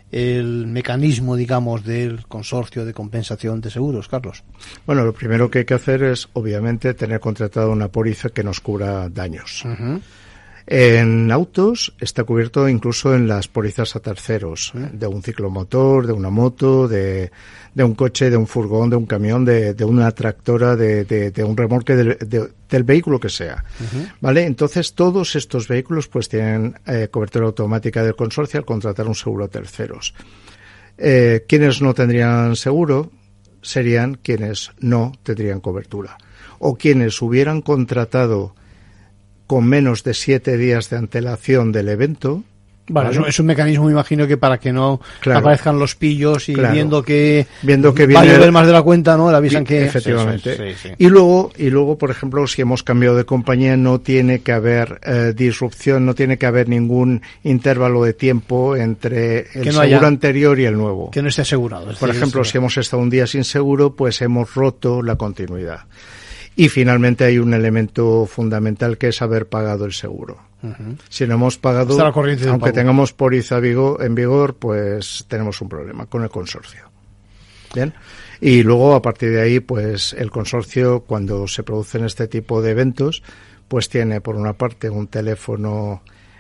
el mecanismo, digamos, del consorcio de compensación de seguros, Carlos? Bueno, lo primero que hay que hacer es, obviamente, tener contratado una póliza que nos cubra daños. Uh-huh. En autos está cubierto incluso en las pólizas a terceros, ¿eh? De un ciclomotor, de una moto, de, de un coche, de un furgón, de un camión, de, de una tractora, de, de, de un remolque, de, de, del vehículo que sea. Uh-huh. ¿Vale? Entonces, todos estos vehículos pues tienen eh, cobertura automática del consorcio al contratar un seguro a terceros. Eh, quienes no tendrían seguro serían quienes no tendrían cobertura. O quienes hubieran contratado con menos de siete días de antelación del evento. Vale, ¿vale? Es un mecanismo, me imagino, que para que no claro, aparezcan los pillos y claro, viendo que, viendo que va viene a llover más de la cuenta, ¿no? Le avisan que... Efectivamente. Sí, sí, sí. Y luego, y luego, por ejemplo, si hemos cambiado de compañía, no tiene que haber eh, disrupción, no tiene que haber ningún intervalo de tiempo entre el no seguro haya, anterior y el nuevo. Que no esté asegurado. Por decir, ejemplo, si hemos estado un día sin seguro, pues hemos roto la continuidad. Y finalmente hay un elemento fundamental que es haber pagado el seguro. Uh-huh. Si no hemos pagado, aunque tengamos póliza en vigor, pues tenemos un problema con el consorcio. Bien. Y luego, a partir de ahí, pues el consorcio, cuando se producen este tipo de eventos, pues tiene por una parte un teléfono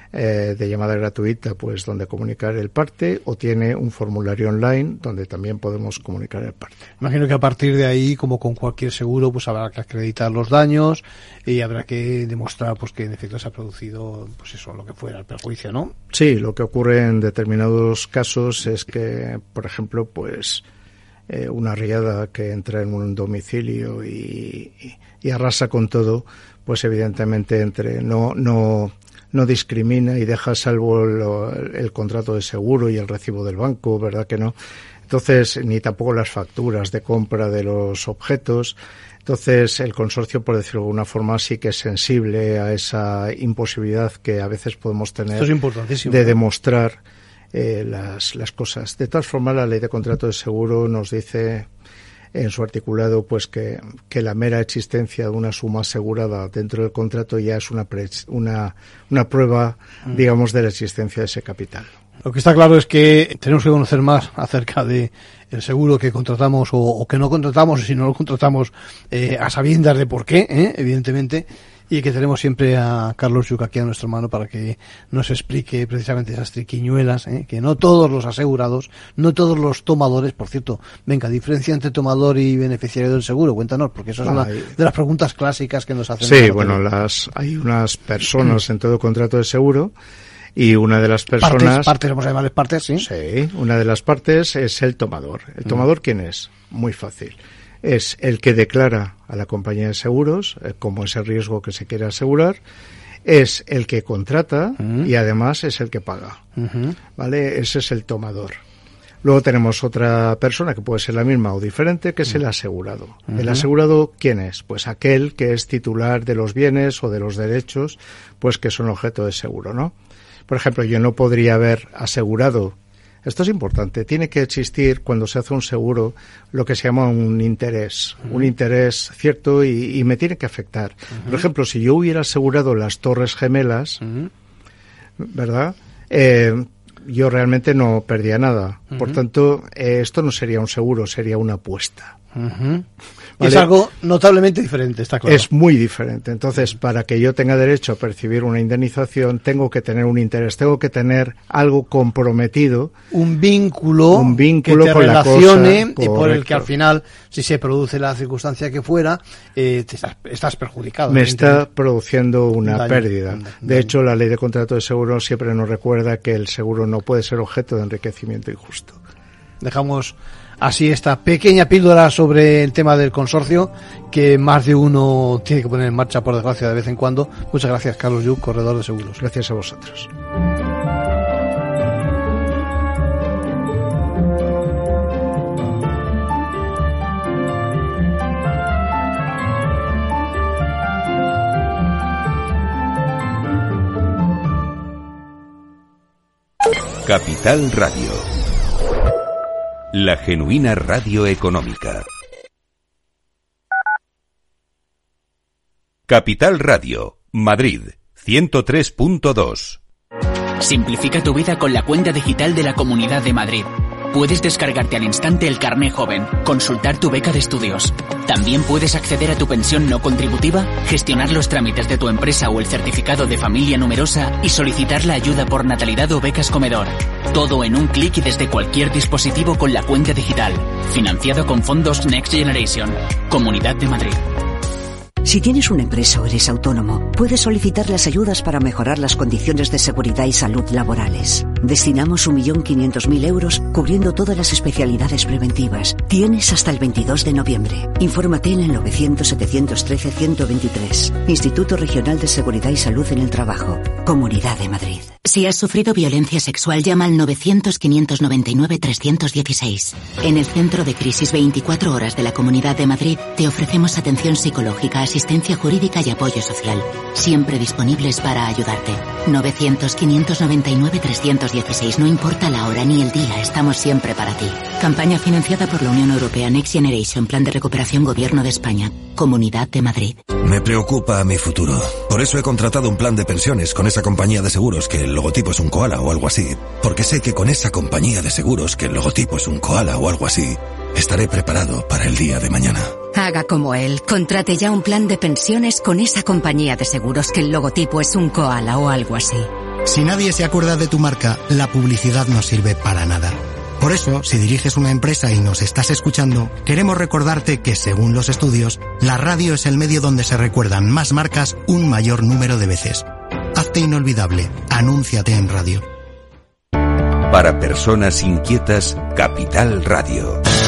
eh, de llamada gratuita, pues donde comunicar el parte, o tiene un formulario online donde también podemos comunicar el parte. Imagino que a partir de ahí, como con cualquier seguro, pues habrá que acreditar los daños y habrá que demostrar pues que en efecto se ha producido pues eso, lo que fuera el perjuicio, ¿no? Sí, lo que ocurre en determinados casos es que, por ejemplo, pues eh, una riada que entra en un domicilio y, y, y arrasa con todo, pues evidentemente entre no no no discrimina y deja a salvo lo, el contrato de seguro y el recibo del banco, ¿verdad que no? Entonces, ni tampoco las facturas de compra de los objetos. Entonces, el consorcio, por decirlo de alguna forma, sí que es sensible a esa imposibilidad que a veces podemos tener. Esto es importantísimo, de ¿no? demostrar eh, las, las cosas. De todas formas, la ley de contrato de seguro nos dice en su articulado pues que, que la mera existencia de una suma asegurada dentro del contrato ya es una, pre, una, una prueba, mm. digamos, de la existencia de ese capital. Lo que está claro es que tenemos que conocer más acerca de el seguro que contratamos o, o que no contratamos, si no lo contratamos eh, a sabiendas de por qué, ¿eh? evidentemente, y que tenemos siempre a Carlos Lluch aquí a nuestra mano para que nos explique precisamente esas triquiñuelas, ¿eh? que no todos los asegurados, no todos los tomadores, por cierto, venga, diferencia entre tomador y beneficiario del seguro, cuéntanos, porque eso es una de las preguntas clásicas que nos hacen. Sí, bueno, las hay unas personas en todo contrato de seguro. Y una de las personas... Partes, partes, vamos a llamarles partes, ¿sí? Sí, una de las partes es el tomador. ¿El tomador quién es? Muy fácil. Es el que declara a la compañía de seguros eh, como ese riesgo que se quiere asegurar, es el que contrata uh-huh. y además es el que paga. Uh-huh. ¿Vale? Ese es el tomador. Luego tenemos otra persona que puede ser la misma o diferente, que es el asegurado. Uh-huh. ¿El asegurado quién es? Pues aquel que es titular de los bienes o de los derechos, pues que son objeto de seguro, ¿no? Por ejemplo, yo no podría haber asegurado, esto es importante, tiene que existir cuando se hace un seguro lo que se llama un interés, uh-huh. un interés cierto y, y me tiene que afectar. Uh-huh. Por ejemplo, si yo hubiera asegurado las Torres Gemelas, uh-huh. ¿verdad?, Eh, yo realmente no perdía nada. Uh-huh. Por tanto, eh, esto no sería un seguro, sería una apuesta. Uh-huh. ¿Vale? Es algo notablemente diferente, está claro. Es muy diferente. Entonces, para que yo tenga derecho a percibir una indemnización, tengo que tener un interés, tengo que tener algo comprometido. Un vínculo, un vínculo que te con relacione la cosa, y por el que al final, si se produce la circunstancia que fuera, eh, te estás, estás perjudicado. Me está produciendo una daño, pérdida. daño. De hecho, la ley de contrato de seguro siempre nos recuerda que el seguro no puede ser objeto de enriquecimiento injusto. Dejamos así esta pequeña píldora sobre el tema del consorcio que más de uno tiene que poner en marcha, por desgracia, de vez en cuando. Muchas gracias, Carlos Lluch, corredor de seguros. Gracias a vosotros. Capital Radio. La genuina radio económica. Capital Radio, Madrid, ciento tres punto dos. Simplifica tu vida con la cuenta digital de la Comunidad de Madrid. Puedes descargarte al instante el carné joven, consultar tu beca de estudios. También puedes acceder a tu pensión no contributiva, gestionar los trámites de tu empresa o el certificado de familia numerosa y solicitar la ayuda por natalidad o becas comedor. Todo en un clic y desde cualquier dispositivo con la cuenta digital. Financiado con fondos Next Generation. Comunidad de Madrid. Si tienes una empresa o eres autónomo, puedes solicitar las ayudas para mejorar las condiciones de seguridad y salud laborales. Destinamos un millón quinientos mil euros cubriendo todas las especialidades preventivas. Tienes hasta el veintidós de noviembre. Infórmate en el novecientos setecientos trece ciento veintitrés. Instituto Regional de Seguridad y Salud en el Trabajo. Comunidad de Madrid. Si has sufrido violencia sexual, llama al novecientos, quinientos noventa y nueve, trescientos dieciséis. En el Centro de Crisis veinticuatro Horas de la Comunidad de Madrid te ofrecemos atención psicológica, asistencia jurídica y apoyo social. Siempre disponibles para ayudarte. novecientos, quinientos noventa y nueve, trescientos dieciséis. No importa la hora ni el día, estamos siempre para ti. Campaña financiada por la Unión Europea Next Generation, Plan de Recuperación Gobierno de España. Comunidad de Madrid. Me preocupa mi futuro. Por eso he contratado un plan de pensiones con esa compañía de seguros que el logotipo es un koala o algo así. Porque sé que con esa compañía de seguros que el logotipo es un koala o algo así, estaré preparado para el día de mañana. Haga como él, contrate ya un plan de pensiones con esa compañía de seguros que el logotipo es un koala o algo así. Si nadie se acuerda de tu marca, la publicidad no sirve para nada. Por eso, si diriges una empresa y nos estás escuchando, queremos recordarte que, según los estudios, la radio es el medio donde se recuerdan más marcas un mayor número de veces. Hazte inolvidable. Anúnciate en radio. Para personas inquietas, Capital Radio.